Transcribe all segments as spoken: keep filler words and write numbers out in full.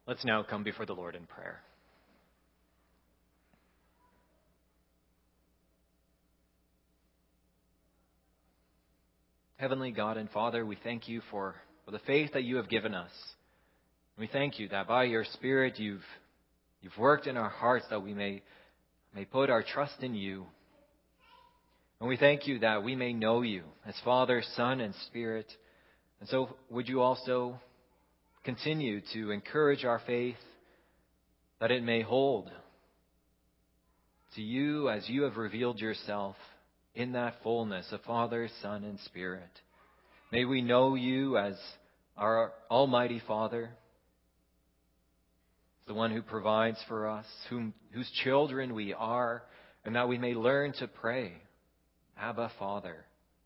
Let's now come before the Lord in prayer. Heavenly God and Father, we thank you for, for the faith that you have given us. We thank you that by your Spirit you've, you've worked in our hearts that we may, may put our trust in you. And we thank you that we may know you as Father, Son, and Spirit. And so would you also continue to encourage our faith that it may hold to you as you have revealed yourself in that fullness of Father, Son, and Spirit. May we know you as our Almighty Father, the one who provides for us, whom, whose children we are, and that we may learn to pray, Abba, Father.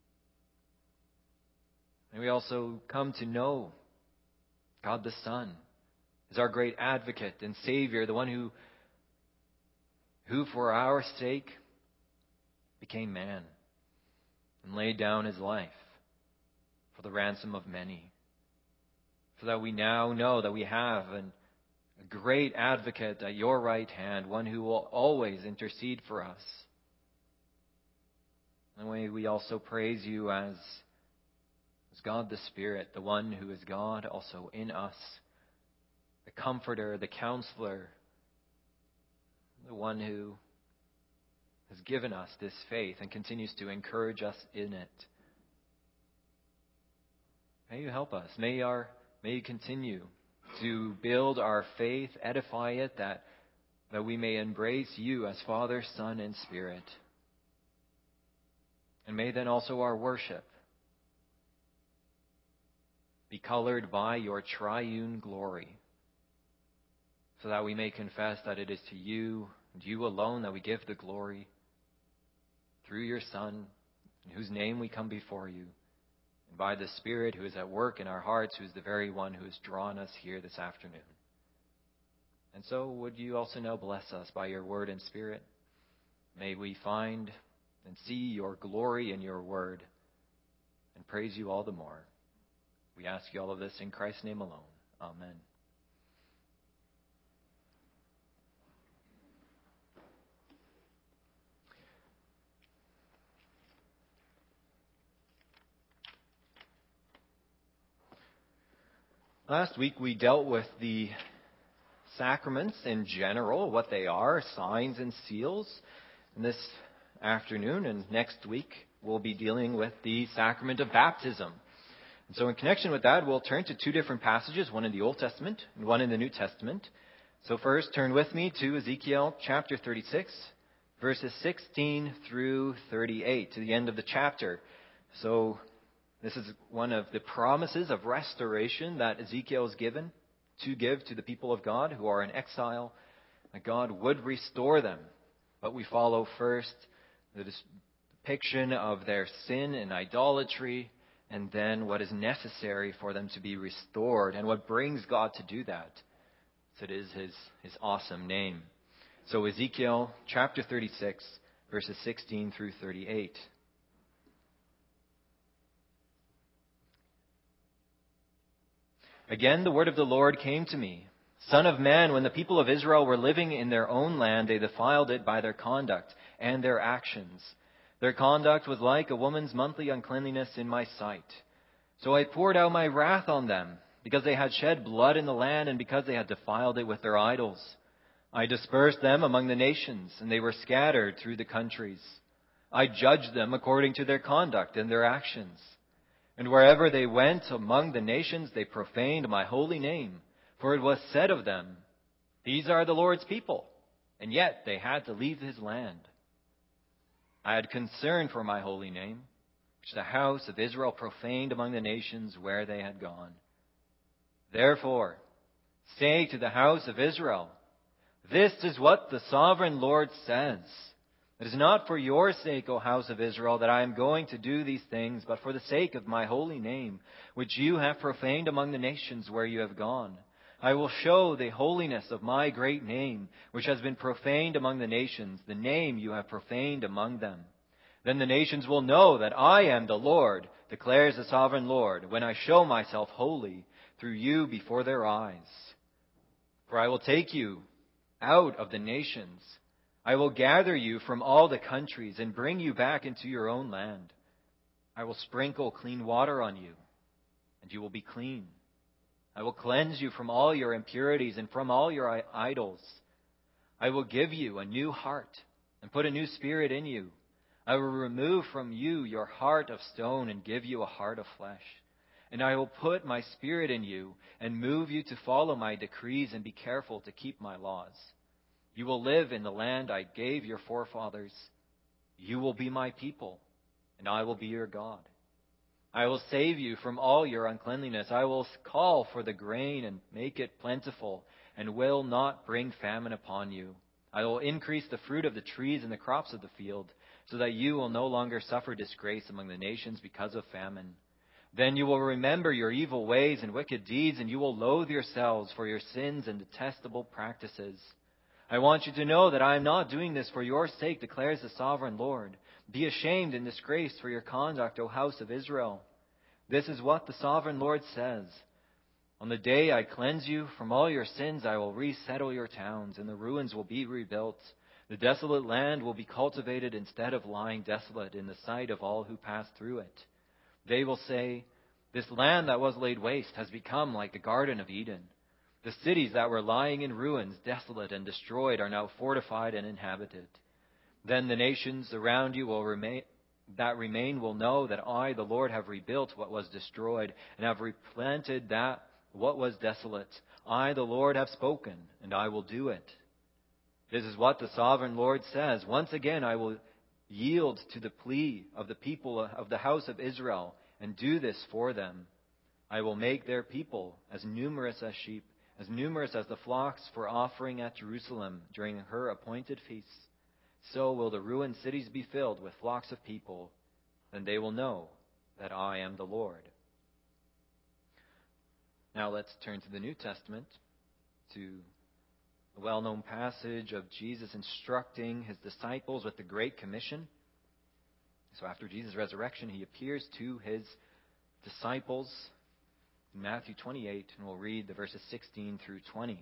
May we also come to know God the Son is our great advocate and Savior, the one who, who for our sake became man and laid down his life for the ransom of many. So that we now know that we have an, a great advocate at your right hand, one who will always intercede for us. And may we also praise you as, as God the Spirit, the one who is God also in us, the Comforter, the Counselor, the one who has given us this faith and continues to encourage us in it. May you help us. May our may you continue to build our faith, edify it, that, that we may embrace you as Father, Son, and Spirit. And may then also our worship be colored by your triune glory, so that we may confess that it is to you and you alone that we give the glory through your Son, in whose name we come before you, and by the Spirit who is at work in our hearts, who is the very one who has drawn us here this afternoon. And so would you also now bless us by your word and Spirit? May we find and see your glory in your word and praise you all the more. We ask you all of this in Christ's name alone. Amen. Last week we dealt with the sacraments in general, what they are, signs and seals. And this afternoon and next week we'll be dealing with the sacrament of baptism. And so in connection with that, we'll turn to two different passages, one in the Old Testament and one in the New Testament. So first, turn with me to Ezekiel chapter thirty-six, verses sixteen through thirty-eight, to the end of the chapter. So this is one of the promises of restoration that Ezekiel is given to give to the people of God who are in exile, that God would restore them. But we follow first the depiction of their sin and idolatry, and then what is necessary for them to be restored, and what brings God to do that. So it is his, his awesome name. So Ezekiel chapter thirty-six, verses sixteen through thirty-eight. Again, the word of the Lord came to me. Son of man, when the people of Israel were living in their own land, they defiled it by their conduct and their actions. Their conduct was like a woman's monthly uncleanliness in my sight. So I poured out my wrath on them, because they had shed blood in the land and because they had defiled it with their idols. I dispersed them among the nations, and they were scattered through the countries. I judged them according to their conduct and their actions. And wherever they went among the nations, they profaned my holy name. For it was said of them, these are the Lord's people, and yet they had to leave his land. I had concern for my holy name, which the house of Israel profaned among the nations where they had gone. Therefore, say to the house of Israel, this is what the sovereign Lord says. It is not for your sake, O house of Israel, that I am going to do these things, but for the sake of my holy name, which you have profaned among the nations where you have gone. I will show the holiness of my great name, which has been profaned among the nations, the name you have profaned among them. Then the nations will know that I am the Lord, declares the sovereign Lord, when I show myself holy through you before their eyes. For I will take you out of the nations. I will gather you from all the countries and bring you back into your own land. I will sprinkle clean water on you, and you will be clean. I will cleanse you from all your impurities and from all your idols. I will give you a new heart and put a new spirit in you. I will remove from you your heart of stone and give you a heart of flesh. And I will put my spirit in you and move you to follow my decrees and be careful to keep my laws. You will live in the land I gave your forefathers. You will be my people, and I will be your God. I will save you from all your uncleanliness. I will call for the grain and make it plentiful, and will not bring famine upon you. I will increase the fruit of the trees and the crops of the field, so that you will no longer suffer disgrace among the nations because of famine. Then you will remember your evil ways and wicked deeds, and you will loathe yourselves for your sins and detestable practices. I want you to know that I am not doing this for your sake, declares the sovereign Lord. Be ashamed and disgraced for your conduct, O house of Israel. This is what the sovereign Lord says. On the day I cleanse you from all your sins, I will resettle your towns, and the ruins will be rebuilt. The desolate land will be cultivated instead of lying desolate in the sight of all who pass through it. They will say, this land that was laid waste has become like the Garden of Eden. The cities that were lying in ruins, desolate and destroyed, are now fortified and inhabited. Then the nations around you will remain, that remain will know that I, the Lord, have rebuilt what was destroyed and have replanted that what was desolate. I, the Lord, have spoken, and I will do it. This is what the sovereign Lord says. Once again, I will yield to the plea of the people of the house of Israel and do this for them. I will make their people as numerous as sheep, as numerous as the flocks for offering at Jerusalem during her appointed feasts. So will the ruined cities be filled with flocks of people. Then they will know that I am the Lord. Now let's turn to the New Testament, to a well-known passage of Jesus instructing his disciples with the Great Commission. So after Jesus' resurrection, he appears to his disciples in Matthew twenty-eight, and we'll read the verses sixteen through twenty.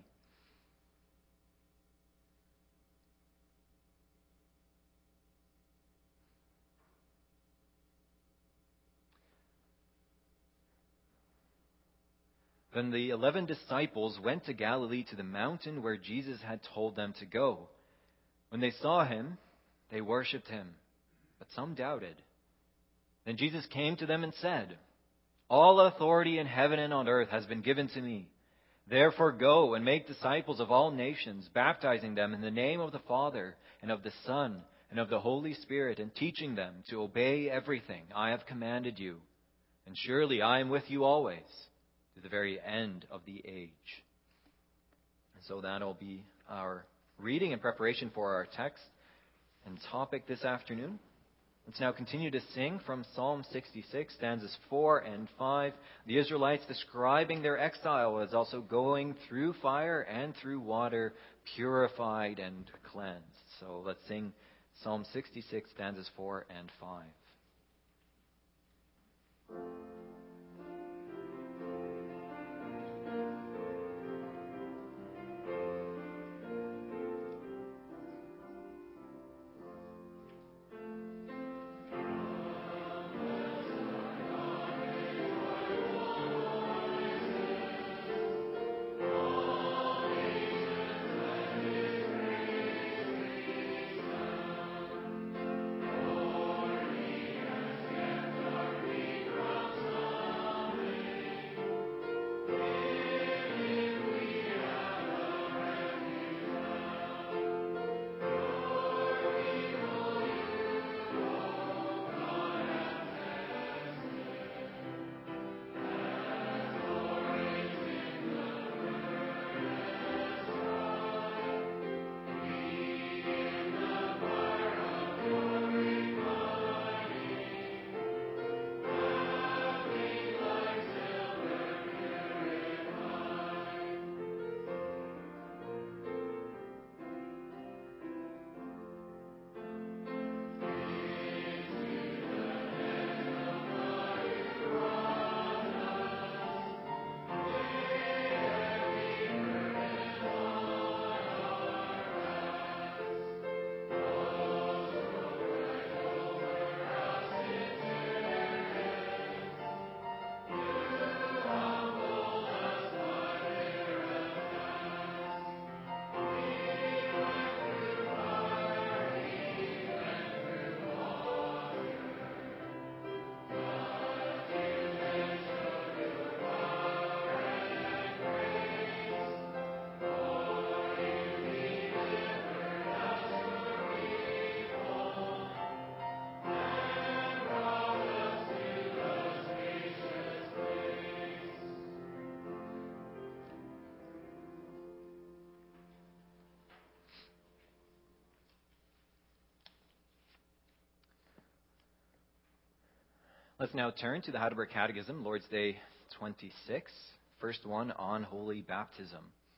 Then the eleven disciples went to Galilee to the mountain where Jesus had told them to go. When they saw him, they worshipped him, but some doubted. Then Jesus came to them and said, all authority in heaven and on earth has been given to me. Therefore go and make disciples of all nations, baptizing them in the name of the Father and of the Son and of the Holy Spirit, and teaching them to obey everything I have commanded you. And surely I am with you always, to the very end of the age. And so that'll be our reading in preparation for our text and topic this afternoon. Let's now continue to sing from Psalm sixty-six, stanzas four and five. The Israelites describing their exile as also going through fire and through water, purified and cleansed. So let's sing Psalm sixty-six, stanzas four and five. Let's now turn to the Heidelberg Catechism, Lord's Day twenty-six, first one on holy baptism.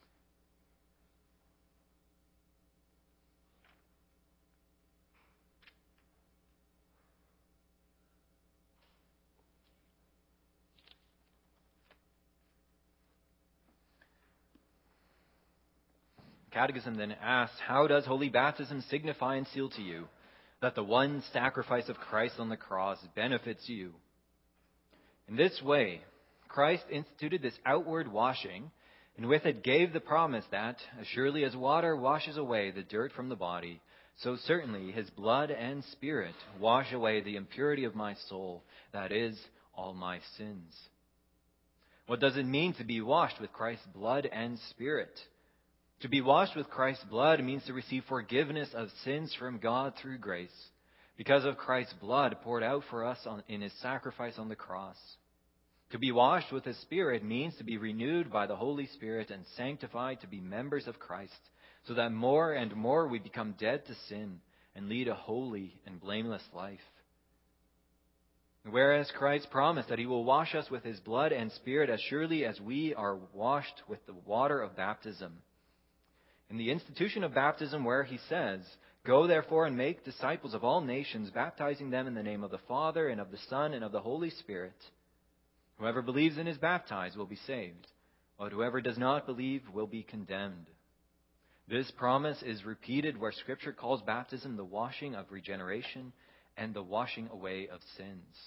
Catechism then asks, how does holy baptism signify and seal to you that the one sacrifice of Christ on the cross benefits you? In this way, Christ instituted this outward washing, and with it gave the promise that, as surely as water washes away the dirt from the body, so certainly his blood and spirit wash away the impurity of my soul, that is, all my sins. What does it mean to be washed with Christ's blood and spirit? To be washed with Christ's blood means to receive forgiveness of sins from God through grace, because of Christ's blood poured out for us on, in his sacrifice on the cross. To be washed with his Spirit means to be renewed by the Holy Spirit and sanctified to be members of Christ, so that more and more we become dead to sin and lead a holy and blameless life. Whereas Christ promised that he will wash us with his blood and Spirit as surely as we are washed with the water of baptism. In the institution of baptism, where he says, "Go therefore and make disciples of all nations, baptizing them in the name of the Father and of the Son and of the Holy Spirit. Whoever believes and is baptized will be saved, but whoever does not believe will be condemned." This promise is repeated where Scripture calls baptism the washing of regeneration and the washing away of sins.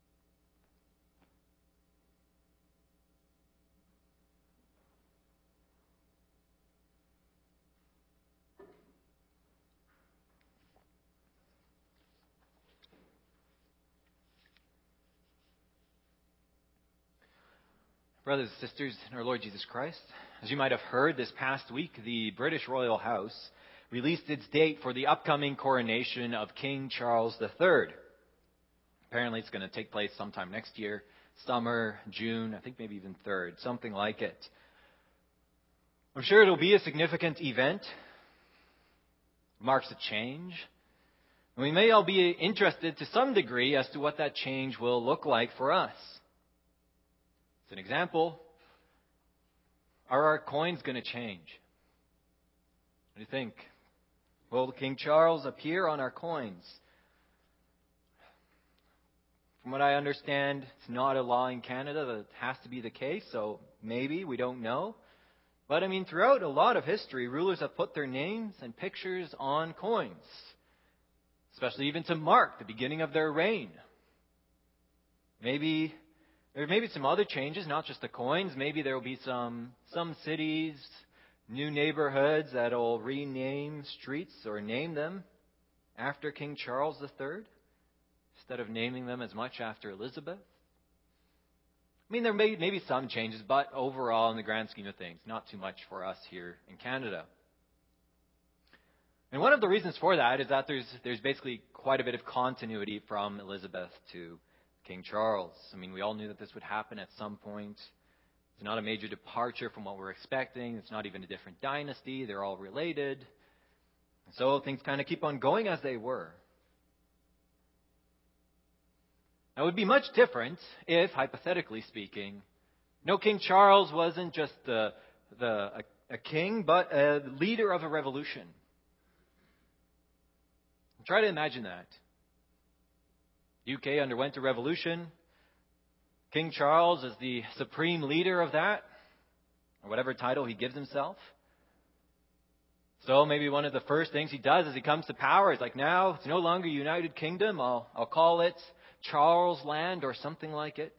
Brothers and sisters in our Lord Jesus Christ, as you might have heard, this past week, the British Royal House released its date for the upcoming coronation of King Charles the Third. Apparently it's going to take place sometime next year, summer, June, I think maybe even third, something like it. I'm sure it'll be a significant event. It marks a change. And we may all be interested to some degree as to what that change will look like for us. As an example, are our coins going to change? What do you think? Will King Charles appear on our coins? From what I understand, it's not a law in Canada that it has to be the case, so maybe, we don't know. But I mean, throughout a lot of history, rulers have put their names and pictures on coins, especially even to mark the beginning of their reign. Maybe there may be some other changes, not just the coins. Maybe there will be some some cities, new neighborhoods that will rename streets or name them after King Charles the Third instead of naming them as much after Elizabeth. I mean, there may, may be some changes, but overall, in the grand scheme of things, not too much for us here in Canada. And one of the reasons for that is that there's there's basically quite a bit of continuity from Elizabeth to King Charles. I mean, we all knew that this would happen at some point. It's not a major departure from what we're expecting. It's not even a different dynasty. They're all related. So things kind of keep on going as they were. Now, it would be much different if, hypothetically speaking, no, King Charles wasn't just the, the, a, a king, but a leader of a revolution. Try to imagine that. U K underwent a revolution. King Charles is the supreme leader of that, or whatever title he gives himself. So maybe one of the first things he does as he comes to power is like, now it's no longer United Kingdom. I'll, I'll call it Charles Land or something like it.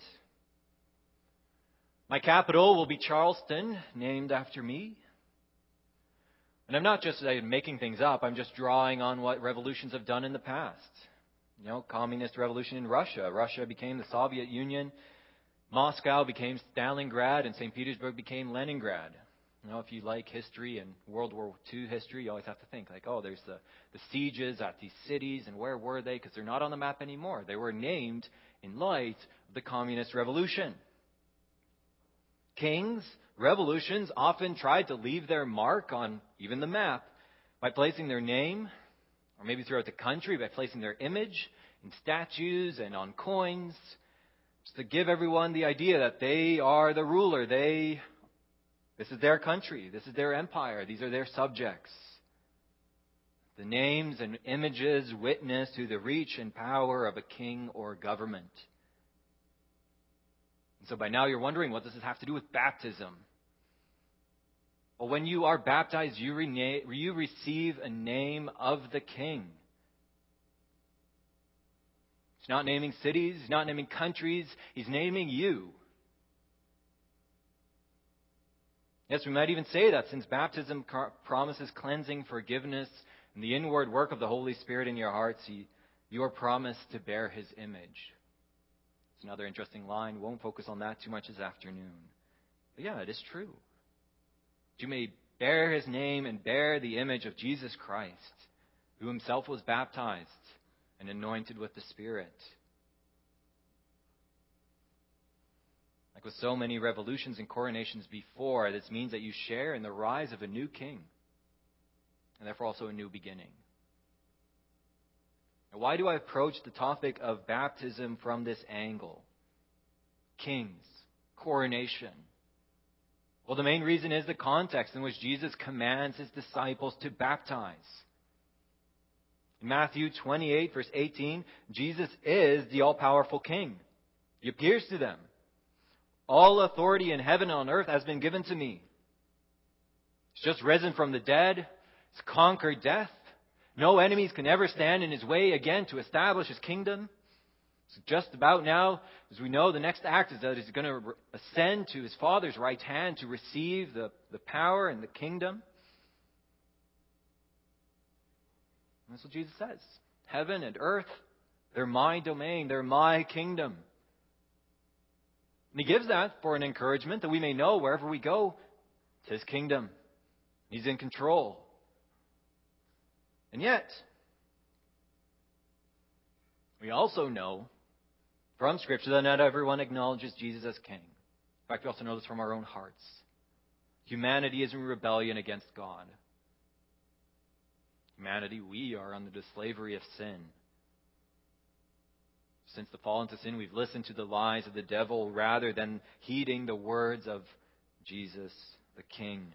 My capital will be Charleston, named after me. And I'm not just uh, making things up. I'm just drawing on what revolutions have done in the past. You know, communist revolution in Russia. Russia became the Soviet Union. Moscow became Stalingrad, and Saint Petersburg became Leningrad. You know, if you like history and World War Two history, you always have to think like, oh, there's the, the sieges at these cities, and where were they? Because they're not on the map anymore. They were named in light of the communist revolution. Kings, revolutions often tried to leave their mark on even the map by placing their name, or maybe throughout the country by placing their image in statues and on coins, Just to give everyone the idea that they are the ruler. They, this is their country. This is their empire. These are their subjects. The names and images witness to the reach and power of a king or government. And so by now you're wondering, what does this have to do with baptism? Well, when you are baptized, you, rena- you receive a name of the king. He's not naming cities, he's not naming countries, he's naming you. Yes, we might even say that since baptism promises cleansing, forgiveness, and the inward work of the Holy Spirit in your hearts, you are promised to bear His image. It's another interesting line. Won't focus on that too much this afternoon. But yeah, it is true. You may bear His name and bear the image of Jesus Christ, who Himself was baptized and anointed with the Spirit. Like with so many revolutions and coronations before, this means that you share in the rise of a new king, and therefore also a new beginning. Now, why do I approach the topic of baptism from this angle? Kings, coronation. Well, the main reason is the context in which Jesus commands His disciples to baptize. In Matthew twenty-eight, verse eighteen, Jesus is the all-powerful King. He appears to them. All authority in heaven and on earth has been given to me. He's just risen from the dead. He's conquered death. No enemies can ever stand in His way again to establish His kingdom. So just about now, as we know, the next act is that He's going to ascend to His Father's right hand to receive the, the power and the kingdom. And that's what Jesus says. Heaven and earth, they're my domain. They're my kingdom. And He gives that for an encouragement that we may know wherever we go, it's His kingdom. He's in control. And yet, we also know from Scripture that not everyone acknowledges Jesus as King. In fact, we also know this from our own hearts. Humanity is in rebellion against God. Humanity, we are under the slavery of sin. Since the fall into sin, we've listened to the lies of the devil rather than heeding the words of Jesus, the King.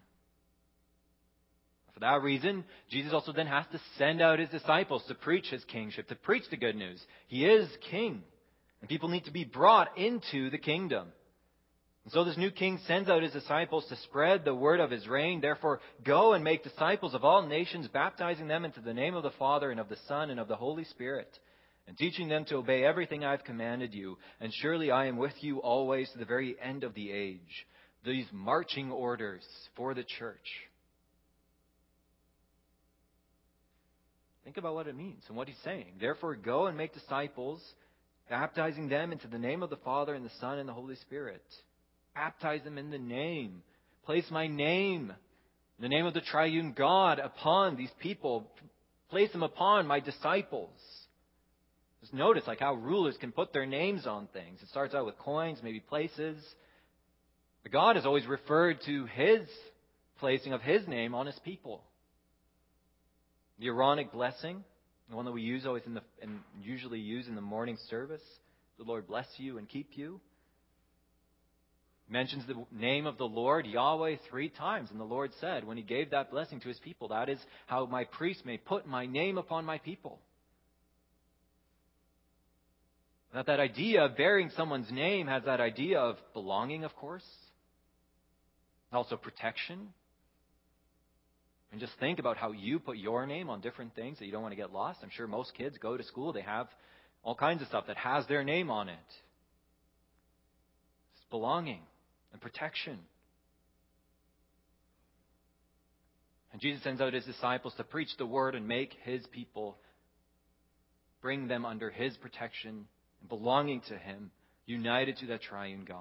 For that reason, Jesus also then has to send out His disciples to preach His kingship, to preach the good news. He is King, and people need to be brought into the kingdom. And so this new King sends out His disciples to spread the word of His reign. Therefore, go and make disciples of all nations, baptizing them into the name of the Father and of the Son and of the Holy Spirit, and teaching them to obey everything I have commanded you. And surely I am with you always to the very end of the age. These marching orders for the church. Think about what it means and what He's saying. Therefore, go and make disciples, baptizing them into the name of the Father and the Son and the Holy Spirit. Baptize them in the name. Place my name, the name of the triune God, upon these people. Place them upon my disciples. Just notice like how rulers can put their names on things. It starts out with coins, maybe places. But God has always referred to His placing of His name on His people. The Aaronic blessing, the one that we use always in the and usually use in the morning service. The Lord bless you and keep you. Mentions the name of the Lord, Yahweh, three times. And the Lord said, when He gave that blessing to His people, that is how my priest may put my name upon my people. That that idea of bearing someone's name has that idea of belonging, of course. Also protection. And just think about how you put your name on different things that you don't want to get lost. I'm sure most kids go to school, they have all kinds of stuff that has their name on it. It's belonging and protection. And Jesus sends out His disciples to preach the word and make His people, bring them under His protection and belonging to Him, united to that triune God.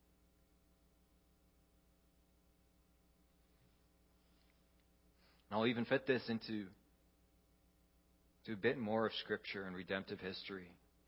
And I'll even fit this into to a bit more of Scripture and redemptive history.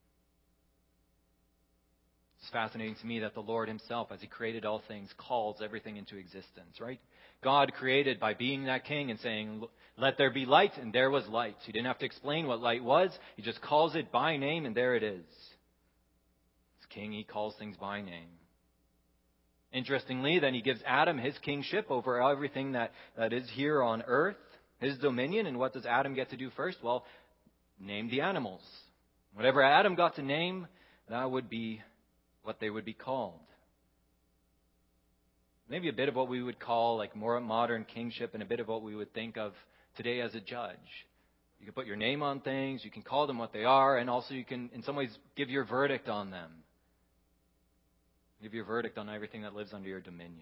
It's fascinating to me that the Lord Himself, as He created all things, calls everything into existence, right? God created by being that King and saying, let there be light, and there was light. He didn't have to explain what light was. He just calls it by name, and there it is. It's king, he calls things by name. Interestingly, then he gives Adam his kingship over everything that, that is here on earth, his dominion. And what does Adam get to do first? Well, name the animals. Whatever Adam got to name, that would be what they would be called. Maybe a bit of what we would call like more modern kingship and a bit of what we would think of today as a judge. You can put your name on things, you can call them what they are, and also you can, in some ways, give your verdict on them. Give your verdict on everything that lives under your dominion.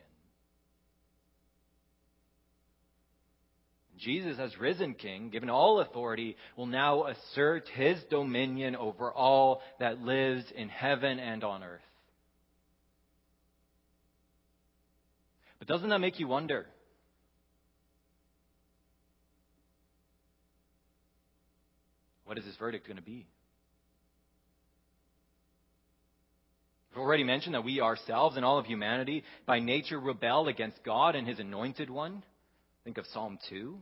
Jesus, as risen King, given all authority, will now assert his dominion over all that lives in heaven and on earth. But doesn't that make you wonder? What is his verdict going to be? I've already mentioned that we ourselves and all of humanity by nature rebel against God and his anointed one. Think of Psalm two.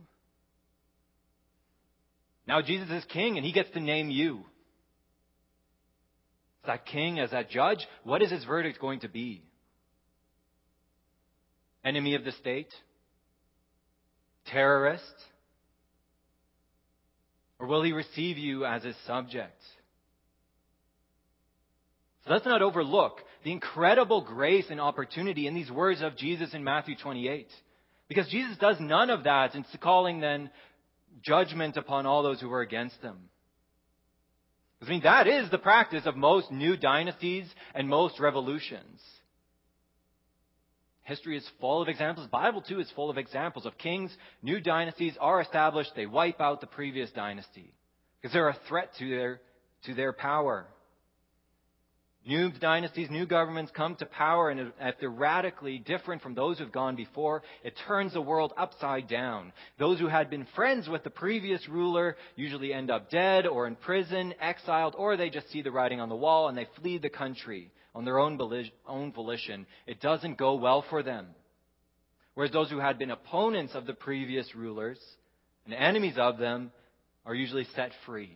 Now Jesus is king and he gets to name you. As that king, as that judge, what is his verdict going to be? Enemy of the state? Terrorist? Or will he receive you as his subject? So let's not overlook the incredible grace and opportunity in these words of Jesus in Matthew twenty-eight. Because Jesus does none of that in calling then judgment upon all those who are against him. I mean, that is the practice of most new dynasties and most revolutions. History is full of examples. The Bible, too, is full of examples of kings. New dynasties are established. They wipe out the previous dynasty because they're a threat to their, to their power. New dynasties, new governments come to power, and if they're radically different from those who've gone before, it turns the world upside down. Those who had been friends with the previous ruler usually end up dead or in prison, exiled, or they just see the writing on the wall and they flee the country on their own volition. It doesn't go well for them. Whereas those who had been opponents of the previous rulers and enemies of them are usually set free.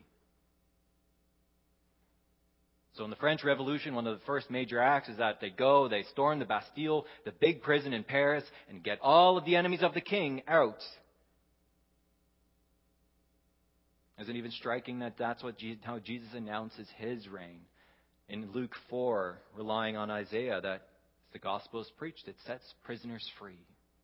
So in the French Revolution, one of the first major acts is that they go, they storm the Bastille, the big prison in Paris, and get all of the enemies of the king out. Isn't it even striking that that's what Jesus, how Jesus announces his reign? In Luke four, relying on Isaiah, that the gospel is preached, it sets prisoners free.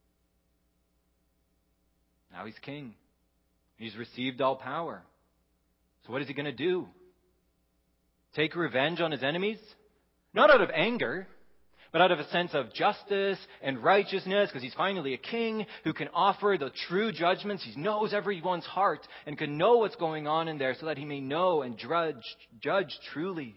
Now he's king. He's received all power. So what is he going to do? Take revenge on his enemies? Not out of anger, but out of a sense of justice and righteousness, because he's finally a king who can offer the true judgments. He knows everyone's heart and can know what's going on in there so that he may know and judge, judge truly.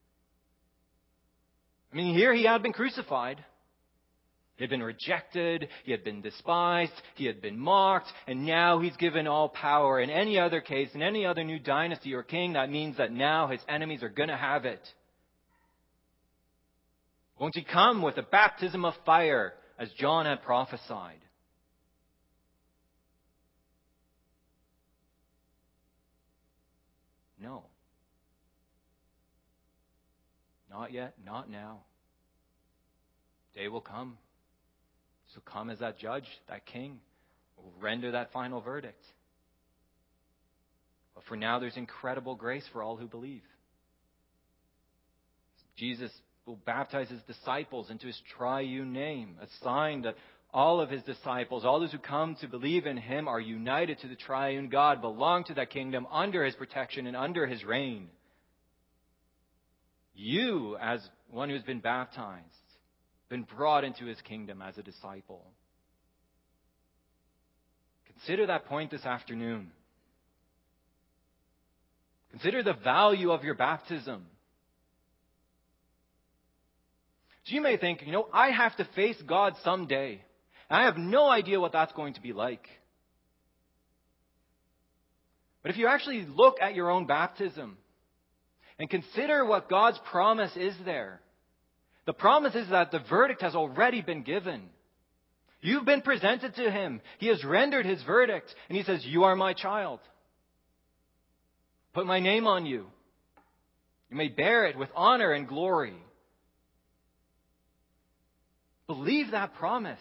I mean, here he had been crucified. He had been rejected, he had been despised, he had been mocked, and now he's given all power. In any other case, in any other new dynasty or king, that means that now his enemies are going to have it. Won't he come with a baptism of fire, as John had prophesied? No. Not yet, not now. Day will come. So come as that judge, that king, will render that final verdict. But for now, there's incredible grace for all who believe. Jesus will baptize his disciples into his triune name, a sign that all of his disciples, all those who come to believe in him, are united to the triune God, belong to that kingdom, under his protection and under his reign. You, as one who's been baptized, been brought into his kingdom as a disciple. Consider that point this afternoon. Consider the value of your baptism. So you may think, you know, I have to face God someday. I have no idea what that's going to be like. But if you actually look at your own baptism and consider what God's promise is there, the promise is that the verdict has already been given. You've been presented to him. He has rendered his verdict. And he says, you are my child. Put my name on you. You may bear it with honor and glory. believe that promise.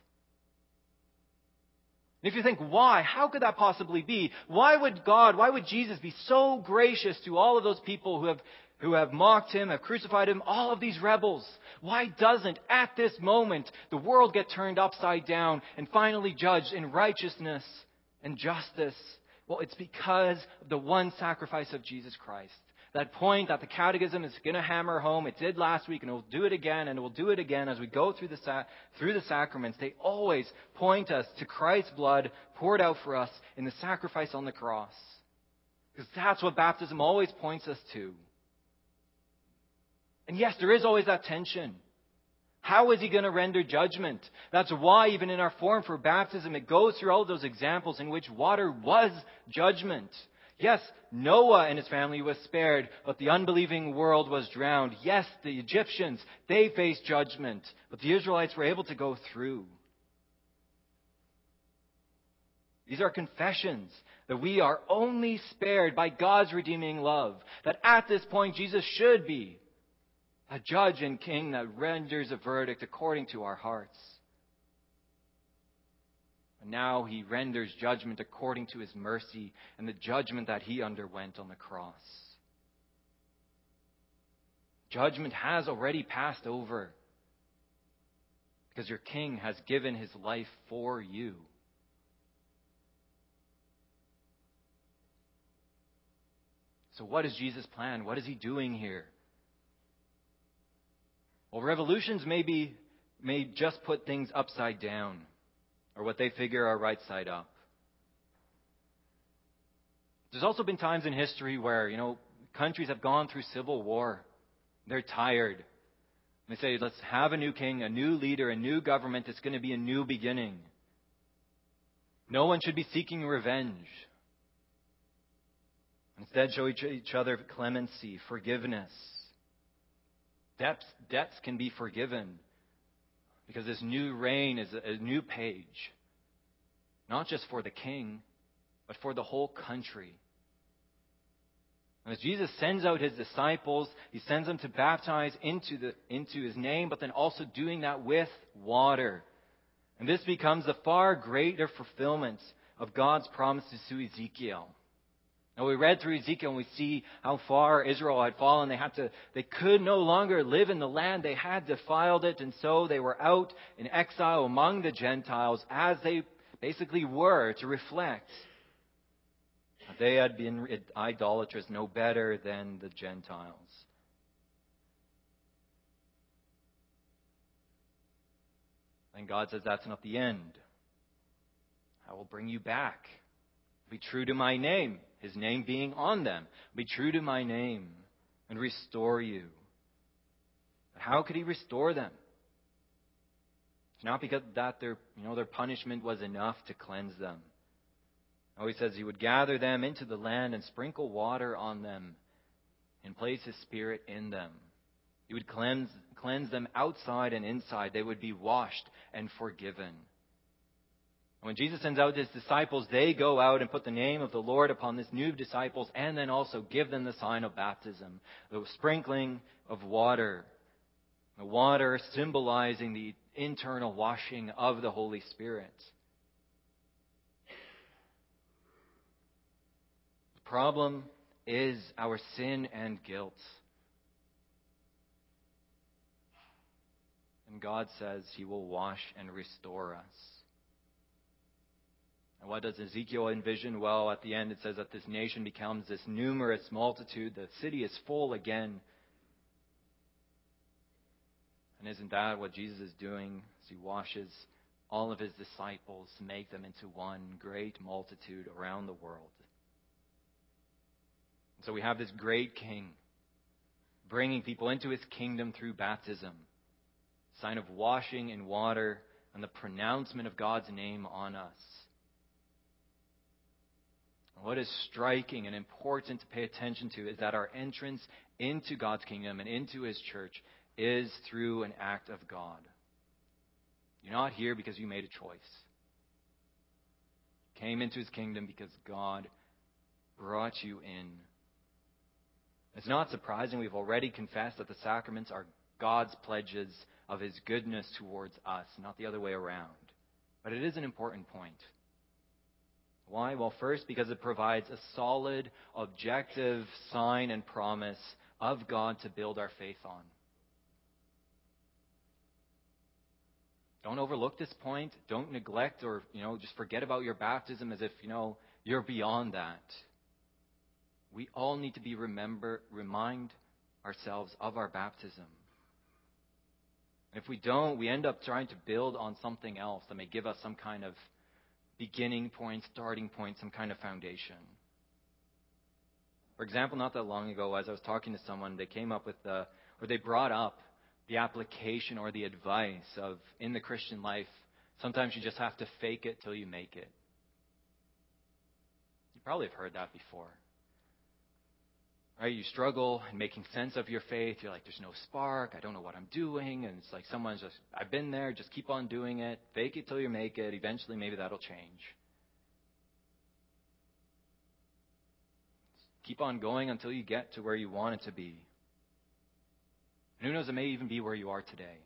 And if you think, why? How could that possibly be? Why would God, why would Jesus be so gracious to all of those people who have, who have mocked him, have crucified him, all of these rebels? Why doesn't, at this moment, the world get turned upside down and finally judged in righteousness and justice? Well, it's because of the one sacrifice of Jesus Christ. That point that the Catechism is going to hammer home. It did last week, and it will do it again, and it will do it again as we go through the sa- through the sacraments. They always point us to Christ's blood poured out for us in the sacrifice on the cross. Because that's what baptism always points us to. And yes, there is always that tension. How is he going to render judgment? That's why even in our form for baptism, it goes through all of those examples in which water was judgment. Yes, Noah and his family was spared, but the unbelieving world was drowned. Yes, the Egyptians, they faced judgment, but the Israelites were able to go through. These are confessions that we are only spared by God's redeeming love. That at this point, Jesus should be a judge and king that renders a verdict according to our hearts. And now he renders judgment according to his mercy and the judgment that he underwent on the cross. Judgment has already passed over because your king has given his life for you. So what is Jesus' plan? What is he doing here? Well, revolutions may be, may just put things upside down, or what they figure are right side up. There's also been times in history where, you know, countries have gone through civil war. They're tired. They say, let's have a new king, a new leader, a new government. It's going to be a new beginning. No one should be seeking revenge. Instead, show each, each other clemency, forgiveness. Debts, debts can be forgiven. Because this new reign is a new page. Not just for the king, but for the whole country. And as Jesus sends out his disciples, he sends them to baptize into, the, into his name, but then also doing that with water. And this becomes the far greater fulfillment of God's promises to Ezekiel. Now we read through Ezekiel and we see how far Israel had fallen. They had to, they could no longer live in the land. They had defiled it, and so they were out in exile among the Gentiles as they basically were to reflect. They had been idolaters, no better than the Gentiles. And God says that's not the end. I will bring you back. Be true to my name. His name being on them. Be true to my name and restore you. But how could he restore them? It's not because that their, you know, their punishment was enough to cleanse them. No, he says he would gather them into the land and sprinkle water on them and place his Spirit in them. He would cleanse, cleanse them outside and inside. They would be washed and forgiven. When Jesus sends out his disciples, they go out and put the name of the Lord upon these new disciples and then also give them the sign of baptism, the sprinkling of water. The water symbolizing the internal washing of the Holy Spirit. The problem is our sin and guilt. And God says he will wash and restore us. And what does Ezekiel envision? Well, at the end it says that this nation becomes this numerous multitude. The city is full again. And isn't that what Jesus is doing as he washes all of his disciples to make them into one great multitude around the world? And so we have this great king bringing people into his kingdom through baptism, sign of washing in water and the pronouncement of God's name on us. What is striking and important to pay attention to is that our entrance into God's kingdom and into his church is through an act of God. You're not here because you made a choice. You came into his kingdom because God brought you in. It's not surprising. We've already confessed that the sacraments are God's pledges of His goodness towards us, not the other way around. But it is an important point. Why? Well, first, because it provides a solid, objective sign and promise of God to build our faith on. Don't overlook this point. Don't neglect or, you know, just forget about your baptism as if, you know, you're beyond that. We all need to be remember, remind ourselves of our baptism. And if we don't, we end up trying to build on something else that may give us some kind of beginning point, starting point, some kind of foundation. For example, not that long ago, as I was talking to someone, they came up with the, or they brought up the application or the advice of, in the Christian life, sometimes you just have to fake it till you make it. You probably have heard that before. Right? You struggle in making sense of your faith. You're like, there's no spark. I don't know what I'm doing. And it's like someone's just, I've been there. Just keep on doing it. Fake it till you make it. Eventually, maybe that'll change. Keep on going until you get to where you want it to be. And who knows, it may even be where you are today.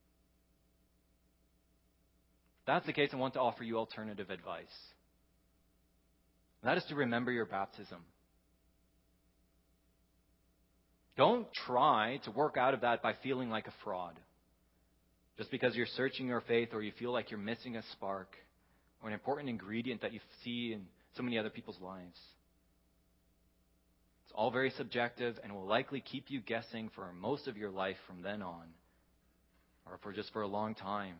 If that's the case, I want to offer you alternative advice. And that is to remember your baptism. Don't try to work out of that by feeling like a fraud. Just because you're searching your faith or you feel like you're missing a spark or an important ingredient that you see in so many other people's lives. It's all very subjective and will likely keep you guessing for most of your life from then on, or for just for a long time.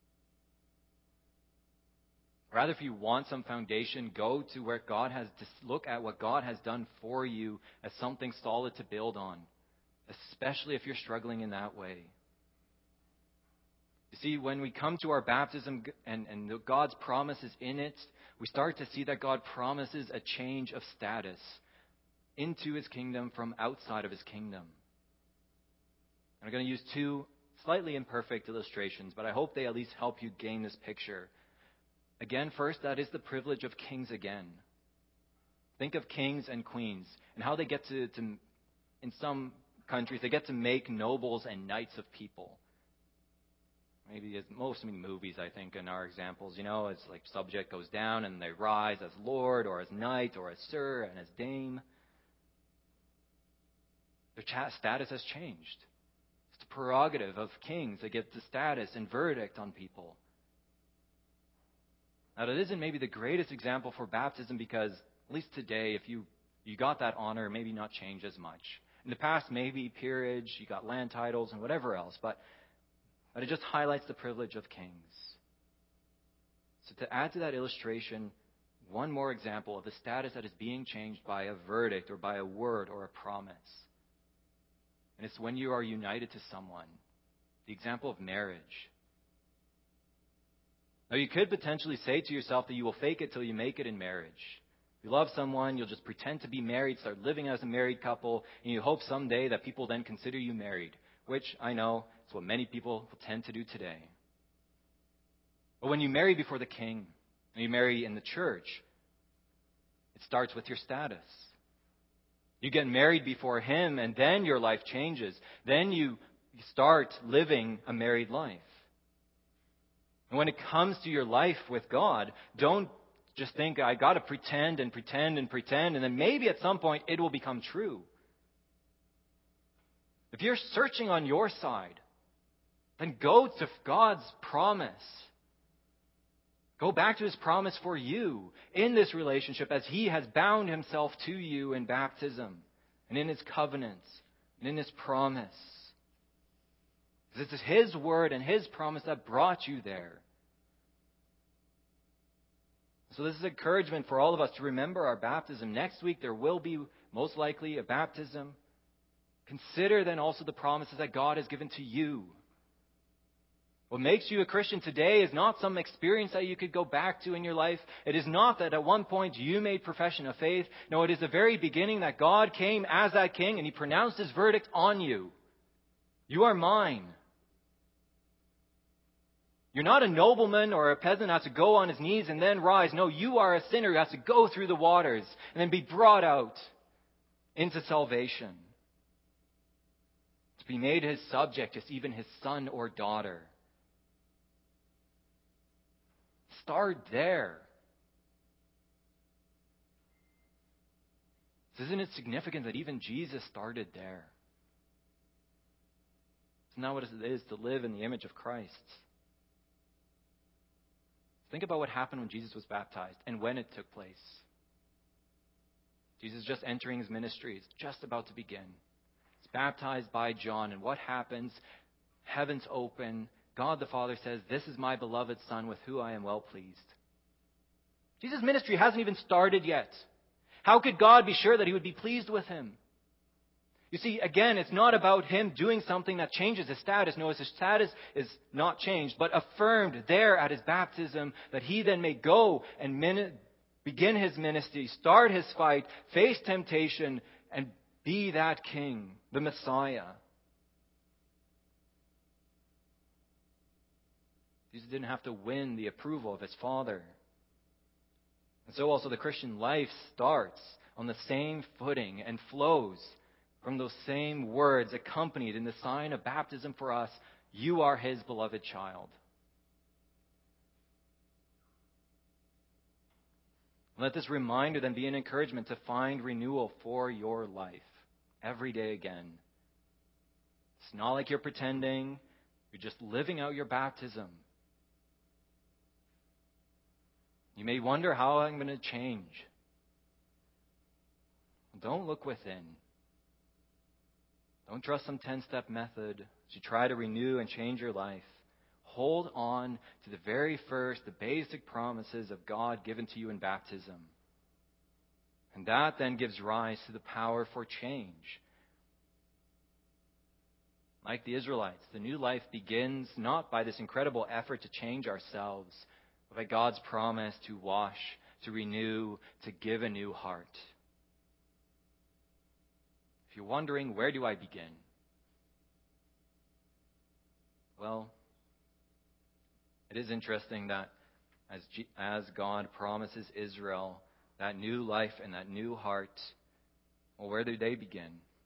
Rather, if you want some foundation, go to where God has, to look at what God has done for you as something solid to build on, especially if you're struggling in that way. You see, when we come to our baptism and, and God's promises in it, we start to see that God promises a change of status into His kingdom from outside of His kingdom. And I'm going to use two slightly imperfect illustrations, but I hope they at least help you gain this picture. Again, first, that is the privilege of kings again. Think of kings and queens and how they get to, to, in some countries, they get to make nobles and knights of people. Maybe as most movies, I think, in our examples, you know, it's like subject goes down and they rise as lord or as knight or as sir and as dame. Their status has changed. It's the prerogative of kings to get the status and verdict on people. Now, that isn't maybe the greatest example for baptism because, at least today, if you, you got that honor, maybe not change as much. In the past, maybe peerage, you got land titles and whatever else, but, but it just highlights the privilege of kings. So to add to that illustration, one more example of the status that is being changed by a verdict or by a word or a promise. And it's when you are united to someone. The example of marriage. Now, you could potentially say to yourself that you will fake it till you make it in marriage. If you love someone, you'll just pretend to be married, start living as a married couple, and you hope someday that people then consider you married, which I know is what many people will tend to do today. But when you marry before the king, and you marry in the church, it starts with your status. You get married before him, and then your life changes. Then you start living a married life. And when it comes to your life with God, don't just think, I got to pretend and pretend and pretend, and then maybe at some point it will become true. If you're searching on your side, then go to God's promise. Go back to His promise for you in this relationship as He has bound Himself to you in baptism and in His covenants and in His promise. This is His word and His promise that brought you there. So this is encouragement for all of us to remember our baptism. Next week there will be most likely a baptism. Consider then also the promises that God has given to you. What makes you a Christian today is not some experience that you could go back to in your life. It is not that at one point you made profession of faith. No, it is the very beginning that God came as that king and He pronounced His verdict on you. You are mine. You're not a nobleman or a peasant who has to go on his knees and then rise. No, you are a sinner who has to go through the waters and then be brought out into salvation. to be made his subject, just even his son or daughter. Start there. Isn't it significant that even Jesus started there? Isn't that what it is to live in the image of Christ? Think about what happened when Jesus was baptized and when it took place. Jesus is just entering his ministry. It's just about to begin. He's baptized by John. And what happens? Heavens open. God the Father says, "This is my beloved Son with whom I am well pleased." Jesus' ministry hasn't even started yet. How could God be sure that he would be pleased with him? You see, again, it's not about him doing something that changes his status. No, his status is not changed, but affirmed there at his baptism, that he then may go and min- begin his ministry, start his fight, face temptation, and be that king, the Messiah. Jesus didn't have to win the approval of his Father. And so also the Christian life starts on the same footing and flows from those same words accompanied in the sign of baptism for us. You are his beloved child. Let this reminder then be an encouragement to find renewal for your life every day again. It's not like you're pretending. You're just living out your baptism. You may wonder how I'm going to change. Don't look within. Don't trust some ten-step method as you try to renew and change your life. Hold on to the very first, the basic promises of God given to you in baptism. And that then gives rise to the power for change. Like the Israelites, the new life begins not by this incredible effort to change ourselves, but by God's promise to wash, to renew, to give a new heart. If you're wondering, where do I begin? Well, it is interesting that as, G- as God promises Israel that new life and that new heart, well, where do they begin?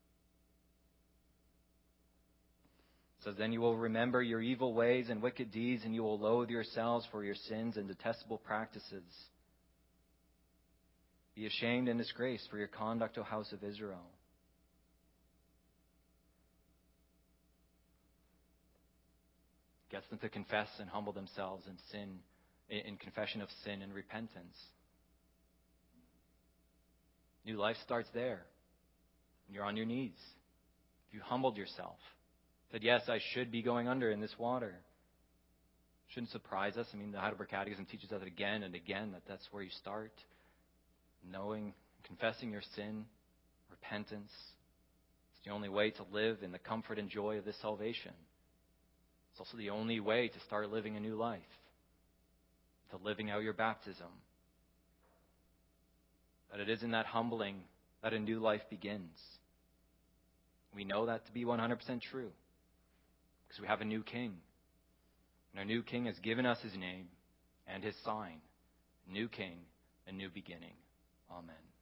It says, "Then you will remember your evil ways and wicked deeds, and you will loathe yourselves for your sins and detestable practices. Be ashamed and disgraced for your conduct, O house of Israel." Gets them to confess and humble themselves in sin, in confession of sin and repentance. New life starts there. You're on your knees. You humbled yourself. Said, yes, I should be going under in this water. Shouldn't surprise us. I mean, the Heidelberg Catechism teaches us again and again that that's where you start. Knowing, confessing your sin, repentance. It's the only way to live in the comfort and joy of this salvation. It's also the only way to start living a new life, to living out your baptism. That it is in that humbling that a new life begins. We know that to be one hundred percent true because we have a new king. And our new king has given us his name and his sign. New king, a new beginning. Amen.